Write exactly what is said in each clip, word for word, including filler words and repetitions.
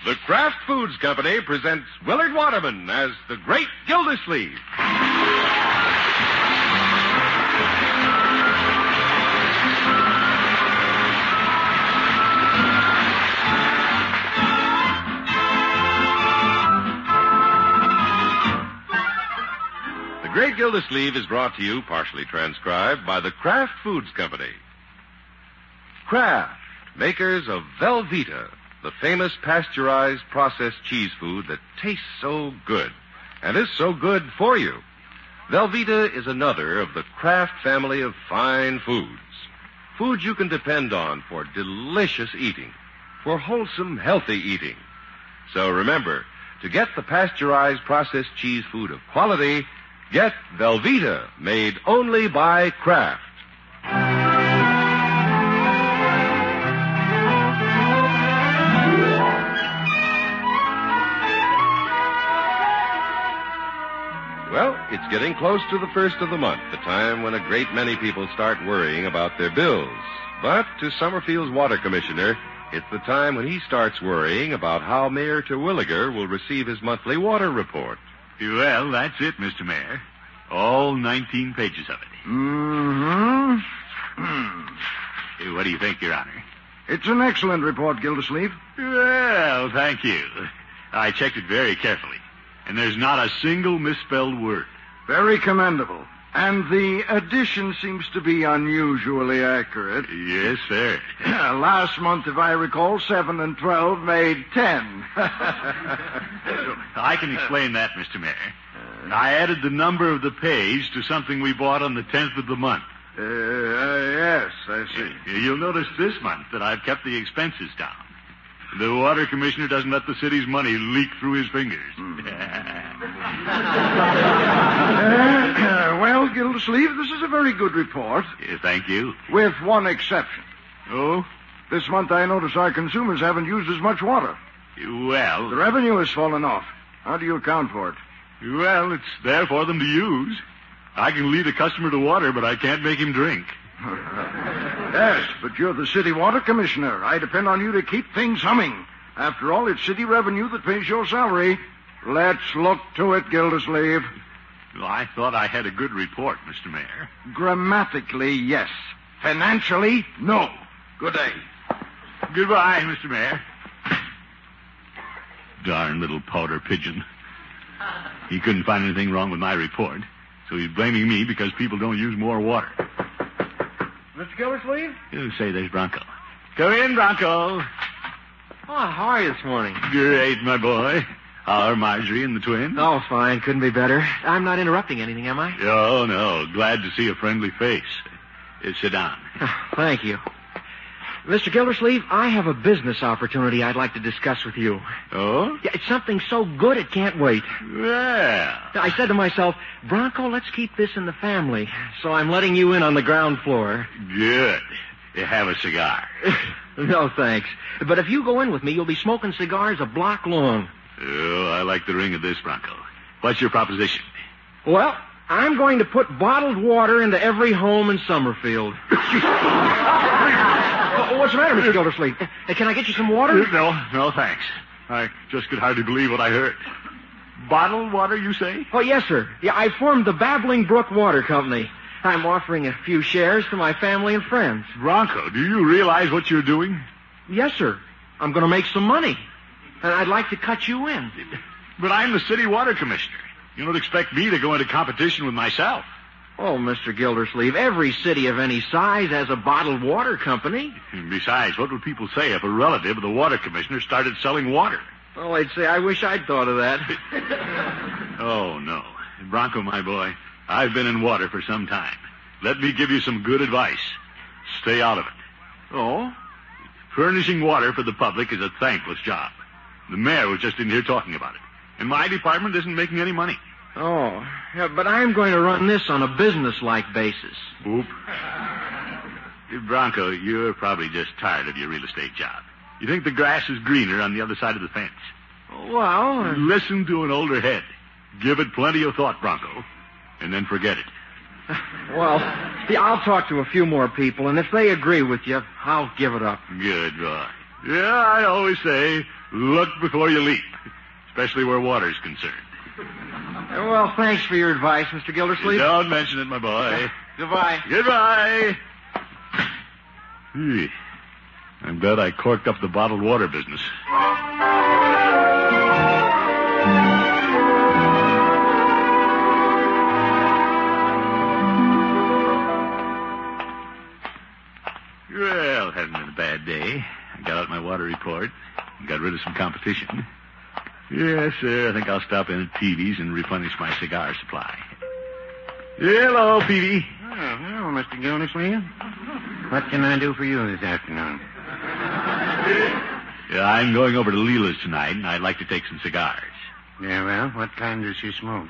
The Kraft Foods Company presents Willard Waterman as the Great Gildersleeve. The Great Gildersleeve is brought to you, partially transcribed, by the Kraft Foods Company. Kraft, makers of Velveeta, the famous pasteurized processed cheese food that tastes so good and is so good for you. Velveeta is another of the Kraft family of fine foods. Foods you can depend on for delicious eating, for wholesome, healthy eating. So remember, to get the pasteurized processed cheese food of quality, get Velveeta, made only by Kraft. Well, it's getting close to the first of the month, the time when a great many people start worrying about their bills. But to Summerfield's water commissioner, it's the time when he starts worrying about how Mayor Terwilliger will receive his monthly water report. Well, that's it, Mister Mayor. All nineteen pages of it. Mm-hmm. What do you think, Your Honor? It's an excellent report, Gildersleeve. Well, thank you. I checked it very carefully, and there's not a single misspelled word. Very commendable. And the addition seems to be unusually accurate. Yes, sir. Last month, if I recall, seven and twelve made ten. I can explain that, Mister Mayor. I added the number of the page to something we bought on the tenth of the month. Uh, uh, yes, I see. You'll notice this month that I've kept the expenses down. The water commissioner doesn't let the city's money leak through his fingers. Mm. uh, well, Gildersleeve, this is a very good report. Yeah, thank you. With one exception. Oh? This month I notice our consumers haven't used as much water. Well... The revenue has fallen off. How do you account for it? Well, it's there for them to use. I can lead a customer to water, but I can't make him drink. Yes, but you're the city water commissioner. I depend on you to keep things humming. After all, it's city revenue that pays your salary. Let's look to it, Gildersleeve. Well, I thought I had a good report, Mister Mayor. Grammatically, yes. Financially, no. Good day. Goodbye, Mister Mayor. Darn little powder pigeon. He couldn't find anything wrong with my report, so he's blaming me because people don't use more water. Mister Gildersleeve? You say there's Bronco. Come in, Bronco. Oh, how are you this morning? Great, my boy. How are Marjorie and the twins? Oh, fine. Couldn't be better. I'm not interrupting anything, am I? Oh, no. Glad to see a friendly face. Uh, sit down. Thank you. Mister Gildersleeve, I have a business opportunity I'd like to discuss with you. Oh? Yeah, it's something so good it can't wait. Well. I said to myself, Bronco, let's keep this in the family. So I'm letting you in on the ground floor. Good. You have a cigar. No, thanks. But if you go in with me, you'll be smoking cigars a block long. Oh, I like the ring of this, Bronco. What's your proposition? Well, I'm going to put bottled water into every home in Summerfield. Oh, what's the matter, Mister Gildersleeve? Uh, can I get you some water? No, no, thanks. I just could hardly believe what I heard. Bottled water, you say? Oh, yes, sir. Yeah, I formed the Babbling Brook Water Company. I'm offering a few shares to my family and friends. Bronco, do you realize what you're doing? Yes, sir. I'm going to make some money. And I'd like to cut you in. But I'm the city water commissioner. You don't expect me to go into competition with myself. Oh, Mister Gildersleeve, every city of any size has a bottled water company. Besides, what would people say if a relative of the water commissioner started selling water? Oh, they'd say, I wish I'd thought of that. Oh, no. Bronco, my boy, I've been in water for some time. Let me give you some good advice. Stay out of it. Oh? Furnishing water for the public is a thankless job. The mayor was just in here talking about it. And my department isn't making any money. Oh, yeah, but I'm going to run this on a business-like basis. Oop. Bronco, you're probably just tired of your real estate job. You think the grass is greener on the other side of the fence. Well... Uh... Listen to an older head. Give it plenty of thought, Bronco, and then forget it. Well, yeah, I'll talk to a few more people, and if they agree with you, I'll give it up. Good boy. Yeah, I always say, Look before you leap, especially where water's concerned. Well, thanks for your advice, Mister Gildersleeve. Don't mention it, my boy. Goodbye. Goodbye. Gee, I'm glad I corked up the bottled water business. Well, hasn't been a bad day. I got out my water report and got rid of some competition. Yes, sir. I think I'll stop in at Peavy's and replenish my cigar supply. Hello, Peavy. Oh, hello, Mister Gildersleeve. What can I do for you this afternoon? Yeah, I'm going over to Leela's tonight, and I'd like to take some cigars. Yeah, well, what kind does she smoke?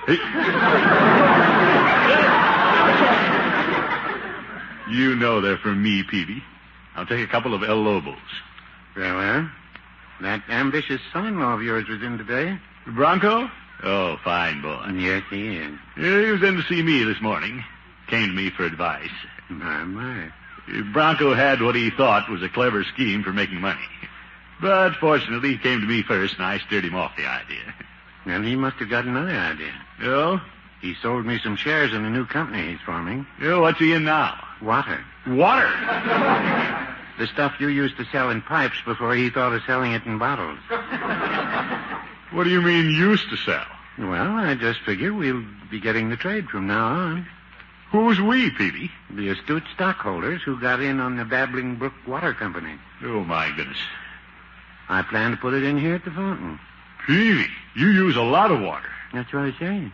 You know they're for me, Peavy. I'll take a couple of El Lobos. Very well. That ambitious son-in-law of yours was in today. Bronco? Oh, fine boy. Yes, he is. Yeah, he was in to see me this morning. Came to me for advice. My, my. Bronco had what he thought was a clever scheme for making money. But fortunately, he came to me first, and I steered him off the idea. And he must have got another idea. Oh? He sold me some shares in a new company he's forming. Yeah, what's he in now? Water. Water? The stuff you used to sell in pipes before he thought of selling it in bottles. What do you mean, used to sell? Well, I just figure we'll be getting the trade from now on. Who's we, Peavy? The astute stockholders who got in on the Babbling Brook Water Company. Oh, my goodness. I plan to put it in here at the fountain. Peavy, you use a lot of water. That's what I say.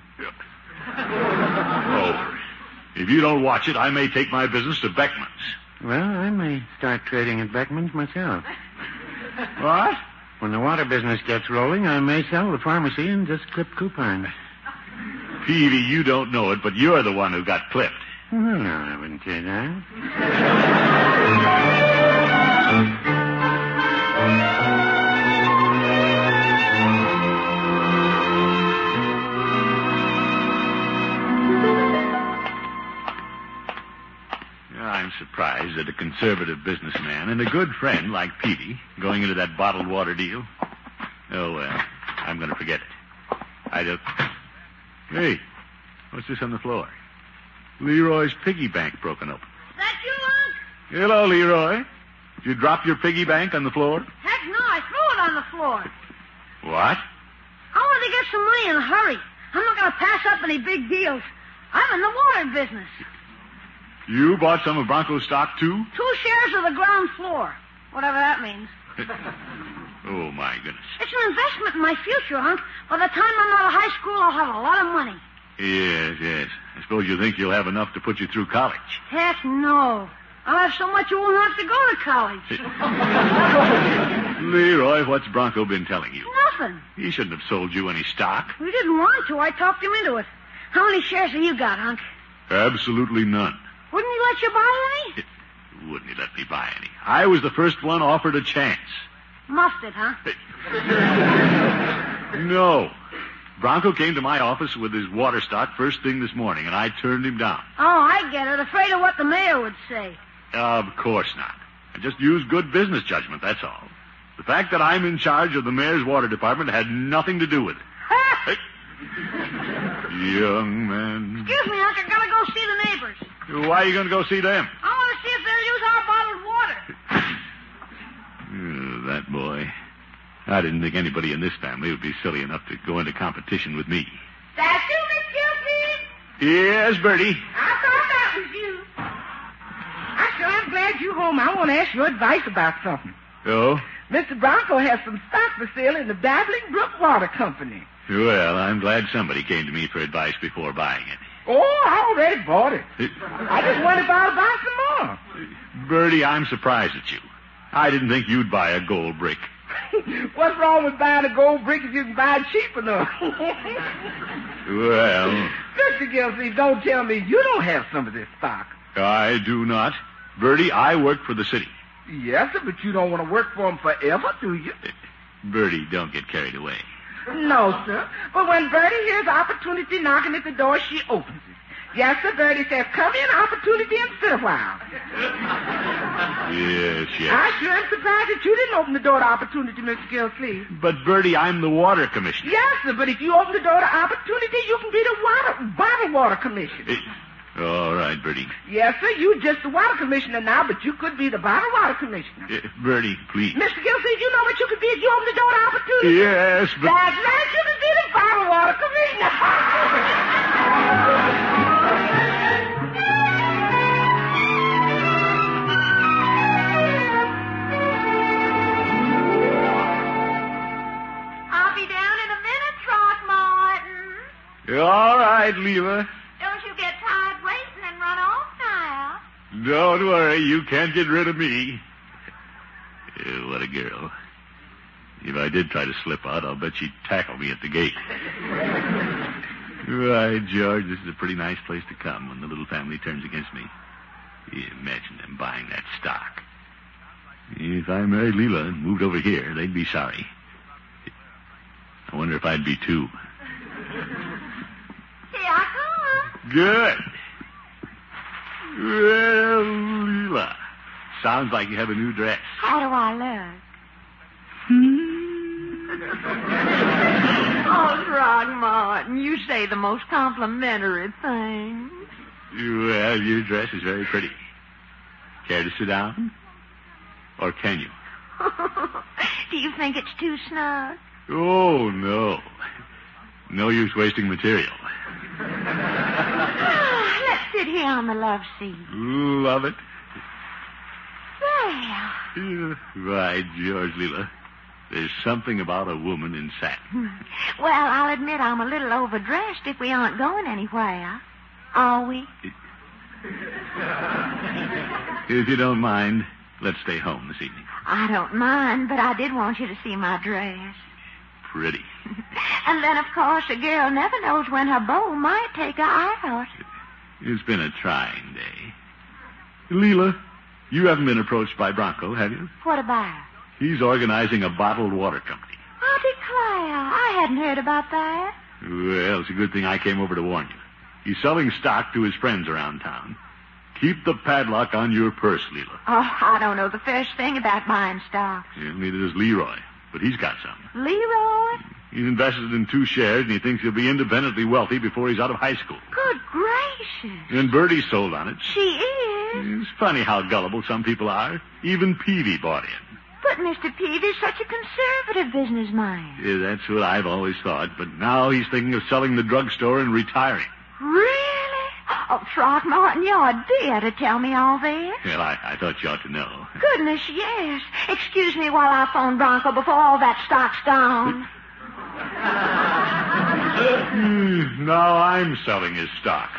Oh, if you don't watch it, I may take my business to Beckman's. Well, I may start trading at Beckman's myself. What? When the water business gets rolling, I may sell the pharmacy and just clip coupons. Peavy, you don't know it, but you're the one who got clipped. Well, no, I wouldn't say that. I'm surprised that a conservative businessman and a good friend like Peavy going into that bottled water deal. Oh, well, I'm going to forget it. I don't... Hey, what's this on the floor? Leroy's piggy bank broken open. That you, Unc? Hello, Leroy. Did you drop your piggy bank on the floor? Heck no, I threw it on the floor. What? I want to get some money in a hurry. I'm not going to pass up any big deals. I'm in the water business. You bought some of Bronco's stock, too? Two shares of the ground floor. Whatever that means. Oh, my goodness. It's an investment in my future, Unc. By the time I'm out of high school, I'll have a lot of money. Yes, yes. I suppose you think you'll have enough to put you through college. Heck no. I'll have so much you won't have to go to college. Leroy, what's Bronco been telling you? Nothing. He shouldn't have sold you any stock. We didn't want to. I talked him into it. How many shares have you got, Unc? Absolutely none. Wouldn't he let you buy any? Wouldn't he let me buy any? I was the first one offered a chance. Muffed it, huh? No. Bronco came to my office with his water stock first thing this morning, and I turned him down. Oh, I get it. Afraid of what the mayor would say. Of course not. I just used good business judgment, that's all. The fact that I'm in charge of the mayor's water department had nothing to do with it. Hey. Young man. Excuse me, Unc. I gotta go see the neighbors. Why are you going to go see them? I want to see if they'll use our bottled water. Oh, that boy. I didn't think anybody in this family would be silly enough to go into competition with me. That's you, Miss Gilsey? Yes, Bertie. I thought that was you. I sure am glad you're home. I want to ask your advice about something. Oh? Mister Bronco has some stock for sale in the Babbling Brook Water Company. Well, I'm glad somebody came to me for advice before buying it. Oh, I already bought it. I just wondered if I'd buy some more. Bertie, I'm surprised at you. I didn't think you'd buy a gold brick. What's wrong with buying a gold brick if you can buy it cheap enough? Well... Mister Gilsey, don't tell me you don't have some of this stock. I do not. Bertie, I work for the city. Yes, sir, but you don't want to work for them forever, do you? Bertie, don't get carried away. No, sir. But when Bertie hears opportunity knocking at the door, she opens it. Yes, sir. Bertie says, come in, opportunity, and sit a while. Yes, yes. I sure am surprised that you didn't open the door to opportunity, Mister Gilsleeve. But, Bertie, I'm the water commissioner. Yes, sir, but if you open the door to opportunity, you can be the water, bottled water commissioner. Eh, all right, Bertie. Yes, sir, you just the water commissioner now, but you could be the bottled water commissioner. Eh, Bertie, please. Mister Gilsleeve, you know what you could be if you open the door to opportunity? Yes, but... That's right, you could be the bottled water commissioner. All right, Leela. Don't you get tired waiting and run off now. Don't worry, you can't get rid of me. Oh, what a girl. If I did try to slip out, I'll bet she'd tackle me at the gate. Right, George, this is a pretty nice place to come when the little family turns against me. Imagine them buying that stock. If I married Leela and moved over here, they'd be sorry. I wonder if I'd be too. Here I come. Good. Well, Leela, sounds like you have a new dress. How do I look? Oh, Throckmorton, you say the most complimentary things. Well, your dress is very pretty. Care to sit down? Or can you? Do you think it's too snug? Oh, no. No use wasting material. Ah, let's sit here on the love seat. Love it. Well. Right, George, Leela. There's something about a woman in satin. Well, I'll admit I'm a little overdressed if we aren't going anywhere. Are we? If you don't mind, let's stay home this evening. I don't mind, but I did want you to see my dress. Pretty. And then, of course, a girl never knows when her beau might take her out. It's been a trying day. Leela, you haven't been approached by Bronco, have you? What about? He's organizing a bottled water company. I declare, I hadn't heard about that. Well, it's a good thing I came over to warn you. He's selling stock to his friends around town. Keep the padlock on your purse, Leela. Oh, I don't know the first thing about buying stock. Yeah, neither does Leroy, but he's got some. Leroy? He's invested in two shares, and he thinks he'll be independently wealthy before he's out of high school. Good gracious. And Bertie sold on it. She is? It's funny how gullible some people are. Even Peavy bought in. But Mister Peavy's such a conservative businessman. Yeah, that's what I've always thought, but now he's thinking of selling the drugstore and retiring. Really? Oh, Throckmorton, you're a dear to tell me all this. Well, I, I thought you ought to know. Goodness, yes. Excuse me while I phone Bronco before all that stock's gone. Now I'm selling his stock.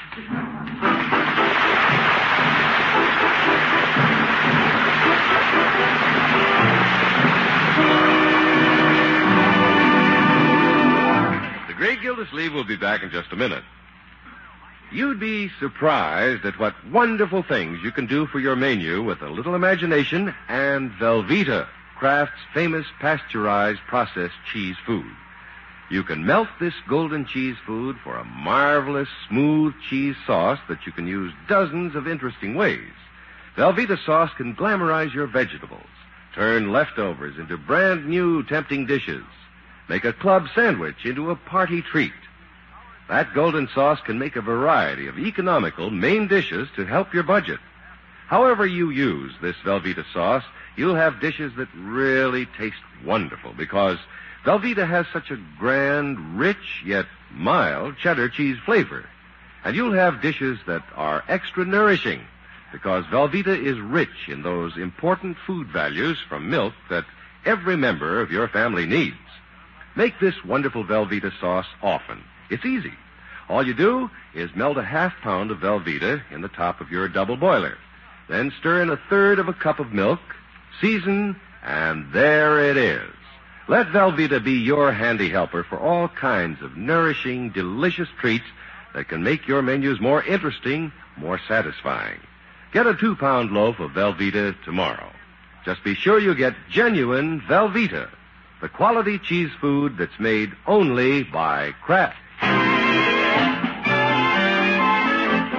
The Great Gildersleeve will be back in just a minute. You'd be surprised at what wonderful things you can do for your menu with a little imagination and Velveeta, Kraft's famous pasteurized processed cheese food. You can melt this golden cheese food for a marvelous, smooth cheese sauce that you can use dozens of interesting ways. Velveeta sauce can glamorize your vegetables, turn leftovers into brand new tempting dishes, make a club sandwich into a party treat. That golden sauce can make a variety of economical main dishes to help your budget. However you use this Velveeta sauce, you'll have dishes that really taste wonderful because Velveeta has such a grand, rich, yet mild cheddar cheese flavor. And you'll have dishes that are extra nourishing because Velveeta is rich in those important food values from milk that every member of your family needs. Make this wonderful Velveeta sauce often. It's easy. All you do is melt a half pound of Velveeta in the top of your double boiler. Then stir in a third of a cup of milk, season, and there it is. Let Velveeta be your handy helper for all kinds of nourishing, delicious treats that can make your menus more interesting, more satisfying. Get a two-pound loaf of Velveeta tomorrow. Just be sure you get genuine Velveeta, the quality cheese food that's made only by Kraft.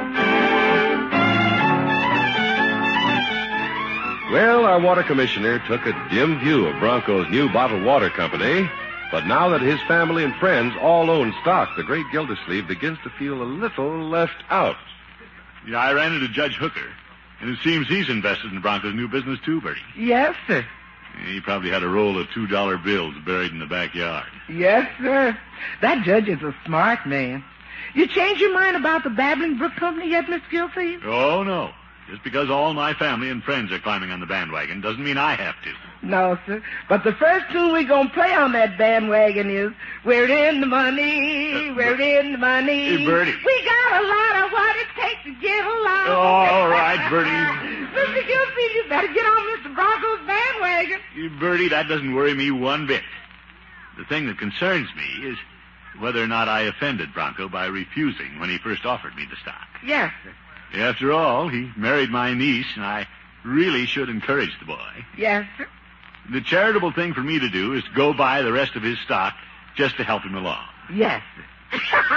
Well, our water commissioner took a dim view of Bronco's new bottled water company, but now that his family and friends all own stock, the great Gildersleeve begins to feel a little left out. Yeah, I ran into Judge Hooker, and it seems he's invested in Bronco's new business too, Bertie. Yes, sir. He probably had a roll of two-dollar bills buried in the backyard. Yes, sir. That judge is a smart man. You changed your mind about the Babbling Brook Company yet, Mister Gilsey? Oh, no. Just because all my family and friends are climbing on the bandwagon doesn't mean I have to. No, sir. But the first tune we're going to play on that bandwagon is, we're in the money, Uh, we're in the money. Hey, Bertie. We got a lot of what it takes to get along. All right, Bertie. Mister Gilsey, you better get on Mister Bronco's bandwagon. Bertie, that doesn't worry me one bit. The thing that concerns me is whether or not I offended Bronco by refusing when he first offered me the stock. Yes, sir. After all, he married my niece, and I really should encourage the boy. Yes, sir. The charitable thing for me to do is to go buy the rest of his stock just to help him along. Yes, sir.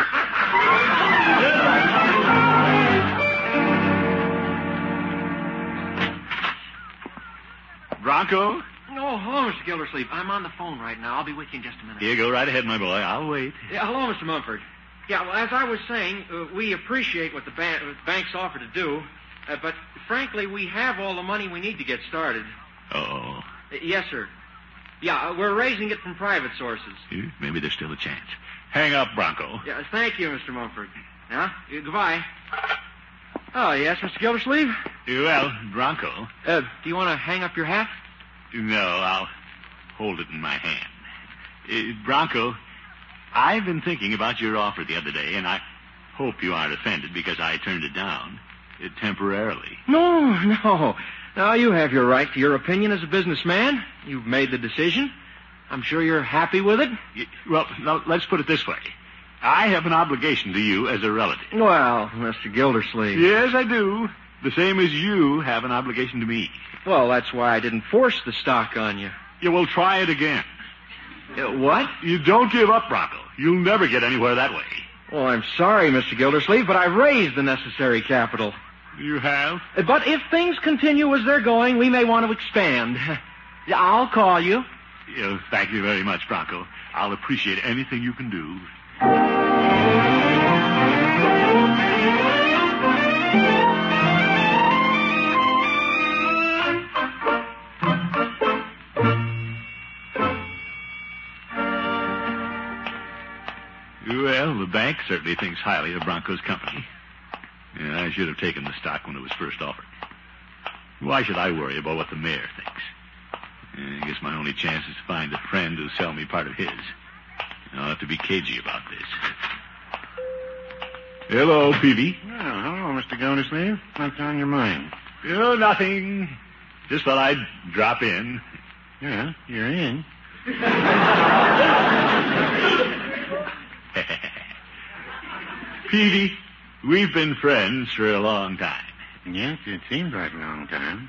Bronco? Oh, hello, Mister Gildersleeve. I'm on the phone right now. I'll be with you in just a minute. Here, go right ahead, my boy. I'll wait. Yeah, hello, Mister Mumford. Yeah, well, as I was saying, uh, we appreciate what the, ba- what the bank's offer to do, uh, but frankly, we have all the money we need to get started. Oh. Uh, yes, sir. Yeah, uh, we're raising it from private sources. Maybe there's still a chance. Hang up, Bronco. Yeah, thank you, Mister Mumford. Yeah, uh, goodbye. Oh, yes, Mister Gildersleeve? Well, Bronco. Uh, do you want to hang up your hat? No, I'll hold it in my hand. Uh, Bronco, I've been thinking about your offer the other day, and I hope you aren't offended because I turned it down uh, temporarily. No, no. Now, you have your right to your opinion as a businessman. You've made the decision. I'm sure you're happy with it. Y- Well, now, let's put it this way. I have an obligation to you as a relative. Well, Mister Gildersleeve. Yes, I do. The same as you have an obligation to me. Well, that's why I didn't force the stock on you. You will try it again. Uh, what? You don't give up, Bronco. You'll never get anywhere that way. Well, I'm sorry, Mister Gildersleeve, but I've raised the necessary capital. You have? Uh, But if things continue as they're going, we may want to expand. Yeah, I'll call you. Yeah, thank you very much, Bronco. I'll appreciate anything you can do. Well, the bank certainly thinks highly of Bronco's company. Yeah, I should have taken the stock when it was first offered. Why should I worry about what the mayor thinks? Yeah, I guess my only chance is to find a friend who'll sell me part of his. I'll have to be cagey about this. Hello, Peavy. Oh, hello, Mister Gildersleeve. What's on your mind? Oh, nothing. Just thought I'd drop in. Yeah, you're in. Peavy, we've been friends for a long time. Yes, it seems like a long time.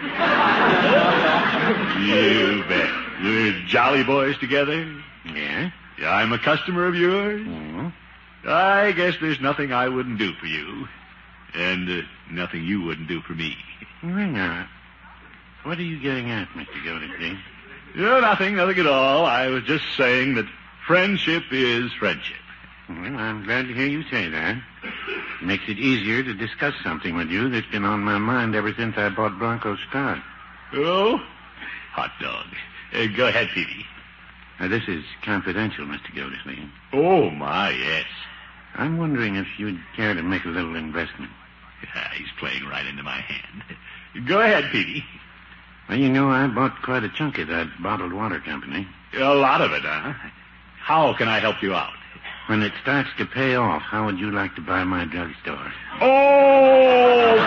You bet. We're jolly boys together. Yeah? Yeah, I'm a customer of yours. Oh. I guess there's nothing I wouldn't do for you. And uh, nothing you wouldn't do for me. Why not? What are you getting at, Mister Gildersleeve? No, nothing, nothing at all. I was just saying that friendship is friendship. Well, I'm glad to hear you say that. It makes it easier to discuss something with you that's been on my mind ever since I bought Bronco's stock. Oh? Hot dog. Uh, go ahead, Peavy. Now, this is confidential, Mister Gildersleeve. Oh, my, yes. I'm wondering if you'd care to make a little investment. Yeah, he's playing right into my hand. Go ahead, Peavy. Well, you know, I bought quite a chunk of that bottled water company. A lot of it, huh? How can I help you out? When it starts to pay off, how would you like to buy my drugstore? Oh!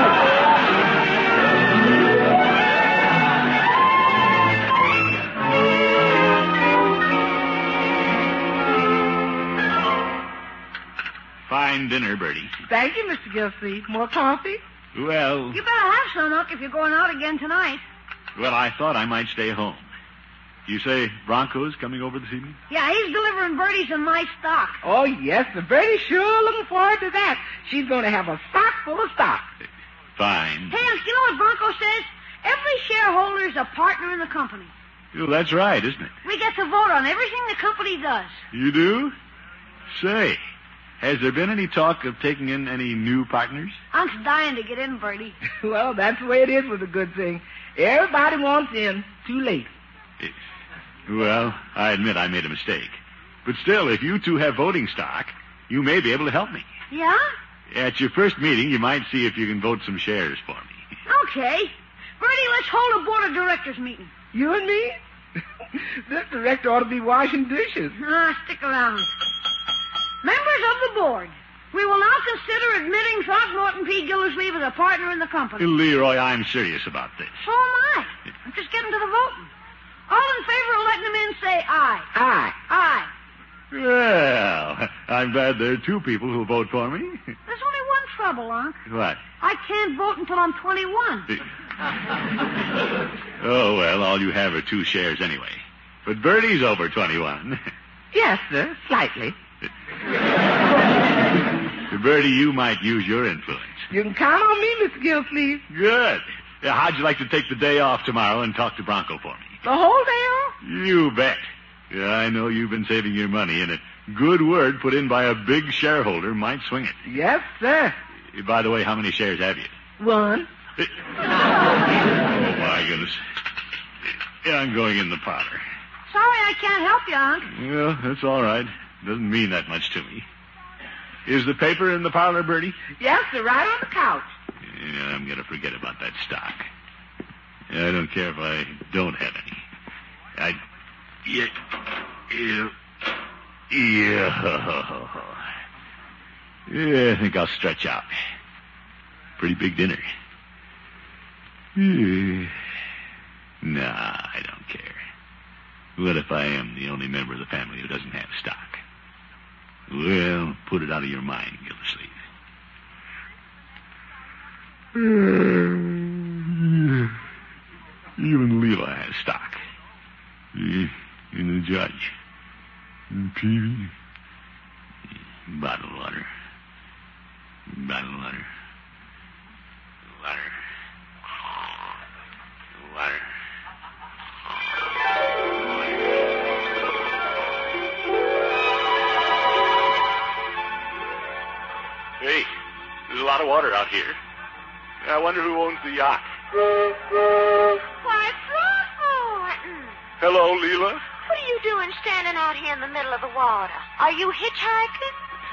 Fine dinner, Bertie. Thank you, Mister Gilsleeve. More coffee? Well, You better have some, Unc, if you're going out again tonight. well, I thought I might stay home. You say Bronco's coming over this evening? Yeah, he's delivering Bertie's and my stock. Oh, yes, the Bertie's sure looking forward to that. She's going to have a stock full of stock. Fine. Hey, Unc, you know what Bronco says? Every shareholder is a partner in the company. Well, that's right, isn't it? We get to vote on everything the company does. You do? Say, has there been any talk of taking in any new partners? I'm dying to get in, Bertie. Well, that's the way it is with a good thing. Everybody wants in. Too late. Well, I admit I made a mistake. But still, if you two have voting stock, you may be able to help me. Yeah? At your first meeting, you might see if you can vote some shares for me. Okay. Bertie, let's hold a board of directors meeting. You and me? This director ought to be washing dishes. Ah, stick around. Members of the board, we will now consider admitting Throckmorton P. Gildersleeve as a partner in the company. Leroy, I'm serious about this. So am I. I'm just getting to the voting. All in favor of letting him in, say aye. Aye. Aye. Well, I'm glad there are two people who'll vote for me. There's only one trouble, Unc. What? I can't vote until I'm twenty-one. Oh, well, all you have are two shares anyway. But Bertie's over twenty-one. Yes, sir. Slightly. Bertie, you might use your influence. You can count on me, Mister Gilsleeve. Good. Now, how'd you like to take the day off tomorrow and talk to Bronco for me? The whole day off? You bet. Yeah, I know you've been saving your money, and a good word put in by a big shareholder might swing it. Yes, sir. By the way, how many shares have you? One. Oh, my goodness. Yeah, I'm going in the parlor. Sorry I can't help you, Unc. Well, that's all right. Doesn't mean that much to me. Is the paper in the parlor, Bertie? Yes, sir. Right on the couch. Yeah, I'm going to forget about that stock. I don't care if I don't have any. I... Yeah... Yeah... Yeah... Yeah, I think I'll stretch out. Pretty big dinner. Yeah. Nah, I don't care. What if I am the only member of the family who doesn't have stock? Well, put it out of your mind, Gildersleeve. Even Leela has stock. And the judge. And Peavy. Bottled water. Bottled water. Water. Water. Hey, there's a lot of water out here. I wonder who owns the yacht. Why, Throckmorton. Hello, Leela. What are you doing standing out here in the middle of the water? Are you hitchhiking?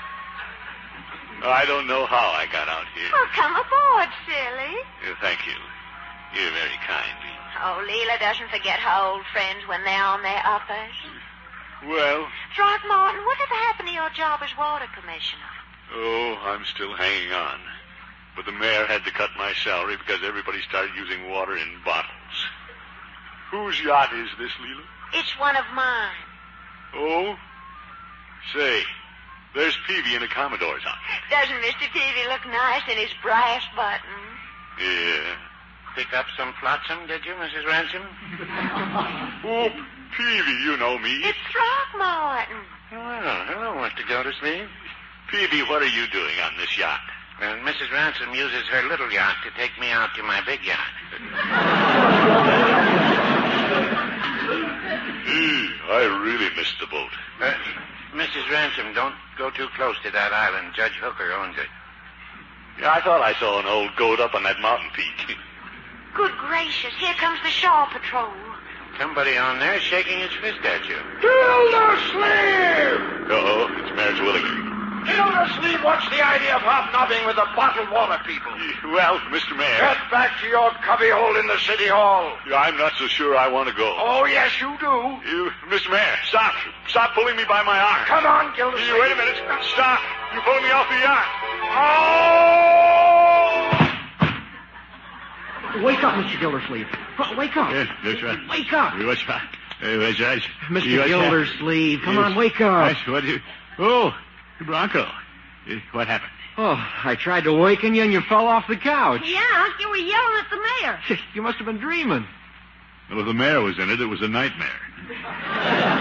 I don't know how I got out here. Well, come aboard, silly. Uh, thank you. You're very kind, Leela. Oh, Leela doesn't forget her old friends when they're on their uppers. Well, Throckmorton, whatever happened to your job as water commissioner? oh, I'm still hanging on. But the mayor had to cut my salary because everybody started using water in bottles. Whose yacht is this, Leela? It's one of mine. Oh? Say, there's Peavy in a Commodore's on. Doesn't Mister Peavy look nice in his brass buttons? Yeah. Pick up some flotsam, did you, Missus Ransom? Oh, Peavy, you know me. It's Throckmorton. Well, hello, Mister Gildersleeve. Peavy, what are you doing on this yacht? Well, Missus Ransom uses her little yacht to take me out to my big yacht. Gee, I really missed the boat. Uh, Missus Ransom, don't go too close to that island. Judge Hooker owns it. Yeah, I thought I saw an old goat up on that mountain peak. Good gracious, here comes the Shore Patrol. Somebody on there shaking his fist at you. Gildersleeve! Uh-oh, it's Mayor Twilliger. Gildersleeve, what's the idea of hobnobbing with the bottled water people? Well, Mister Mayor, Get back to your cubbyhole in the city hall. I'm not so sure I want to go. Oh, yes, you do. You, Mister Mayor, stop. Stop pulling me by my arm. Come on, Gildersleeve. You, wait a minute. Stop. You're pulling me off the yacht. Oh! Wake up, Mister Gildersleeve. Wake up. Yes, that's right. Wake up. What's right? What's right? Mister Gildersleeve, come on, wake up. Yes, what do you... Oh, Bronco. Uh, What happened? Oh, I tried to waken you and you fell off the couch. Yeah, you were yelling at the mayor. You must have been dreaming. Well, if the mayor was in it, it was a nightmare.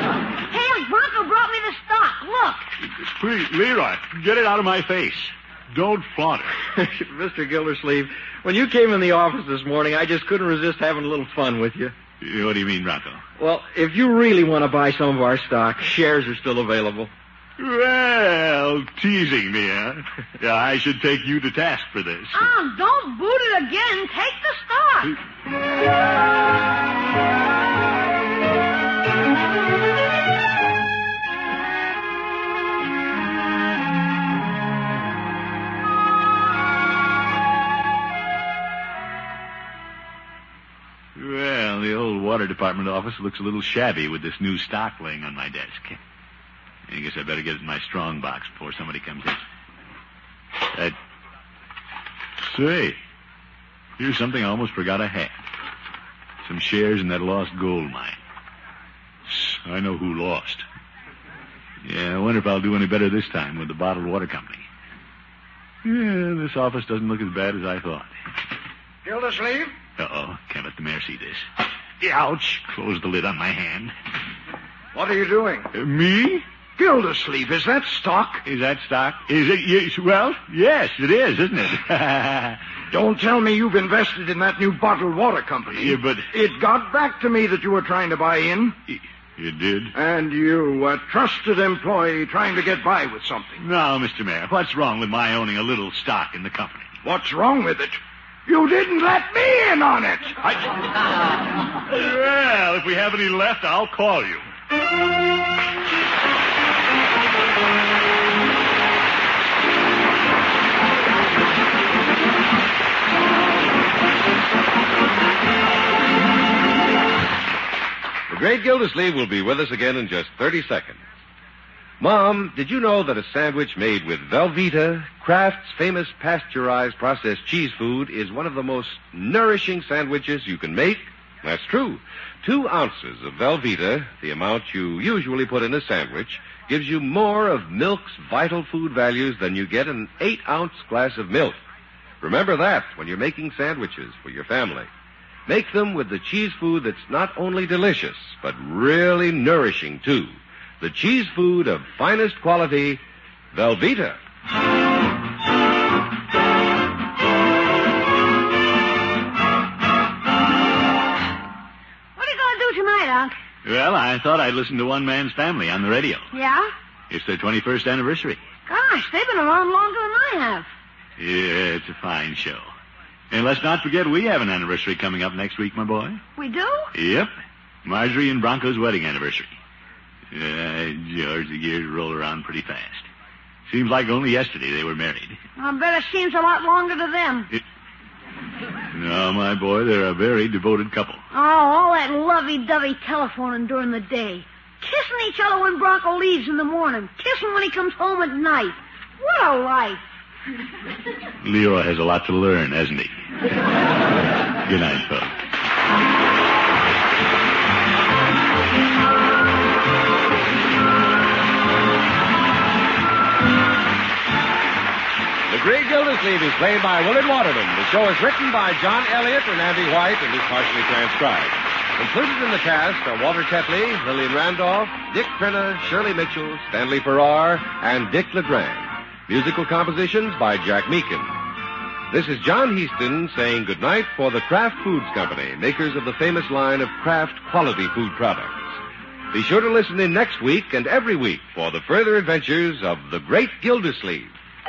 Hey, Bronco brought me the stock. Look. Please, Leroy, get it out of my face. don't flaunt it. Mister Gildersleeve, when you came in the office this morning, I just couldn't resist having a little fun with you. What do you mean, Bronco? Well, if you really want to buy some of our stock, shares are still available. Well, teasing me, huh? Yeah, I should take you to task for this. Oh, don't boot it again. Take the stock. Well, the old water department office looks a little shabby with this new stock laying on my desk. I guess I better get it in my strong box before somebody comes in. Uh, say, here's something I almost forgot I had. Some shares in that lost gold mine. I know who lost. Yeah, I wonder if I'll do any better this time with the bottled water company. Yeah, this office doesn't look as bad as I thought. Gildersleeve? Uh-oh, can't let the mayor see this. Ouch! Close the lid on my hand. What are you doing? Uh, me? Gildersleeve, is that stock? Is that stock? Is it? Yes, well, yes, it is, isn't it? Don't tell me you've invested in that new bottled water company. Yeah, but... It got back to me that you were trying to buy in. You did? And you, a trusted employee trying to get by with something. No, Mister Mayor, what's wrong with my owning a little stock in the company? What's wrong with it? You didn't let me in on it. I... Well, if we have any left, I'll call you. The great Gildersleeve will be with us again in just thirty seconds. Mom, did you know that a sandwich made with Velveeta, Kraft's famous pasteurized processed cheese food, is one of the most nourishing sandwiches you can make? That's true. Two ounces of Velveeta, the amount you usually put in a sandwich, gives you more of milk's vital food values than you get in an eight-ounce glass of milk. Remember that when you're making sandwiches for your family. Make them with the cheese food that's not only delicious, but really nourishing, too. The cheese food of finest quality, Velveeta. What are you going to do tonight, Unc? Well, I thought I'd listen to One Man's Family on the radio. Yeah? It's their twenty-first anniversary. Gosh, they've been around longer than I have. Yeah, it's a fine show. And let's not forget we have an anniversary coming up next week, my boy. We do? Yep. Marjorie and Bronco's wedding anniversary. Uh, George, the years roll around pretty fast. Seems like only yesterday they were married. I bet it seems a lot longer to them. It... No, my boy, they're a very devoted couple. Oh, all that lovey-dovey telephoning during the day. Kissing each other when Bronco leaves in the morning. Kissing when he comes home at night. What a life. Leroy has a lot to learn, hasn't he? Good night, folks. The Great Gildersleeve is played by Willard Waterman. The show is written by John Elliott and Andy White and is partially transcribed. Included in the cast are Walter Tetley, Lillian Randolph, Dick Crenna, Shirley Mitchell, Stanley Farrar, and Dick LeGrand. Musical compositions by Jack Meakin. This is John Heaston saying goodnight for the Kraft Foods Company, makers of the famous line of Kraft quality food products. Be sure to listen in next week and every week for the further adventures of the Great Gildersleeve.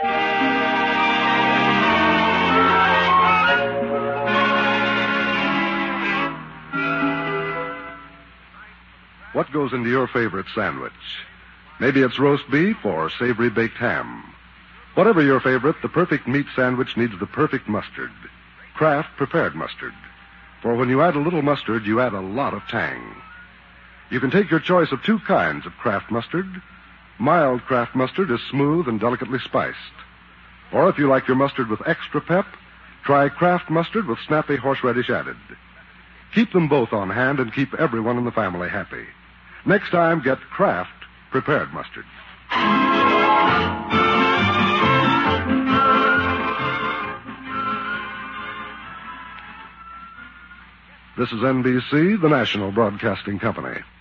What goes into your favorite sandwich? Maybe it's roast beef or savory baked ham. Whatever your favorite, the perfect meat sandwich needs the perfect mustard. Kraft prepared mustard. For when you add a little mustard, you add a lot of tang. You can take your choice of two kinds of Kraft mustard. Mild Kraft mustard is smooth and delicately spiced. Or if you like your mustard with extra pep, try Kraft mustard with snappy horseradish added. Keep them both on hand and keep everyone in the family happy. Next time, get Kraft prepared mustard. This is N B C, the national broadcasting company.